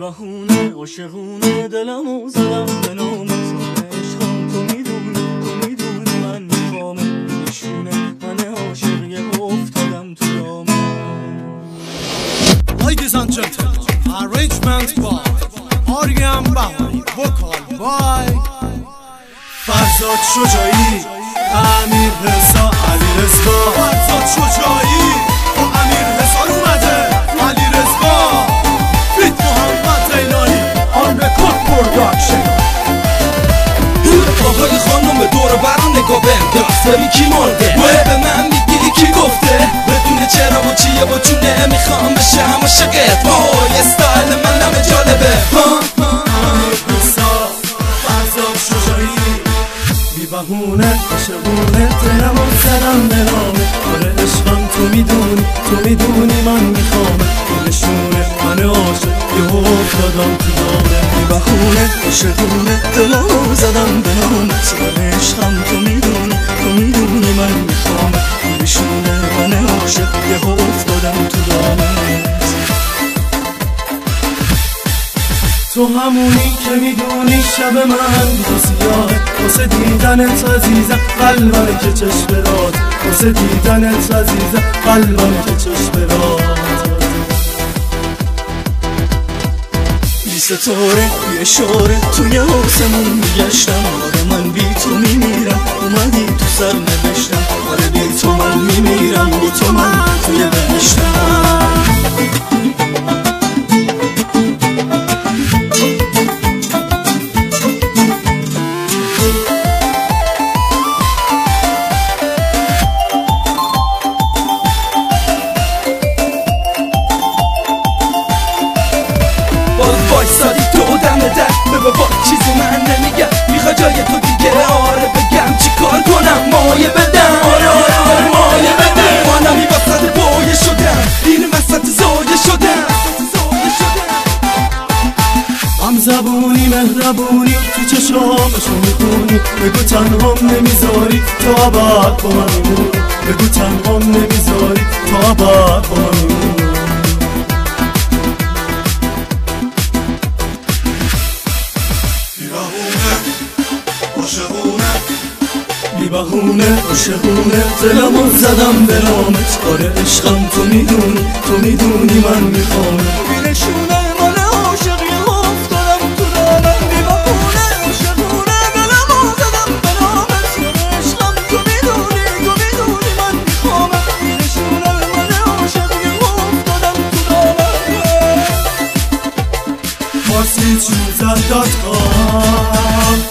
بهونه عاشقونه دلمو زدم به نام تو عشقم تو میدونی من میخوامه نشونه من عاشق یه افتادم تو دامه. Ladies and gentlemen, arrangement by آریان بهاری، وکال بای فرزاد شجاعی، امیر رضا، علی رضا. فرزاد شجاعی با امیر رضا اومده، علی رضا فیت محمد زینانی آن رکورد پروداکشن. آقای خانم دور برون نگاه بنداز ببین کی مرده به من میگیری کی گفته بدون چرا و چیه و چونه میخوام بشم عاشقت وای استایل من همه جالبه امیر رضا فرزاد شجاعی بی بهونه عاشقونه دلمو زدم به نامه آره عشقم تو میدونی من میخوامه نشونه من عاشق یهو افتادم تو دامه. بی بهونه عاشقونه دلمو زدم به نامه تو عشقم تو میدونی من میخوامه نشونه من عاشق یهو افتادم تو دامه. تو همونی که میدونی شب من تو سیاه واسه دیدنت عزیزم قلبم که چشم برات واسه دیدنت عزیزم قلبم که چشم برات. بی ستاره بی اشاره توی آسمون میگشتم آره من بی تو میمیرم اومدی تو سر نوشتم آره بی تو من میمیرم بی تو من توی بهشتم. وایسادی تو دم در بابا چیزی من نمیگم میخوای جای تو دیگه آره بگم چی کار کنم مایه بدم آره مایه بدم منم این وسط بایه شدم این وسط زایه شدم هم زبونی مهربونی تو چشامشو میخونی بگو تنهام نمیذاری تا ابد با من میمونی بگو تنهام نمیذاری تا ابد با من میمونی. بی بهونه عاشقونه دلمو زدم به نامت آره عشقم تو میدونی من میخوامه بی نشونه من عاشق یه افتادم تو دامه. بی بهونه عاشقونه دلمو زدم به نامت آره عشقم تو میدونی من میخوامه بی نشونه من عاشق یه افتادم تو دامه. مارسی چوزن.com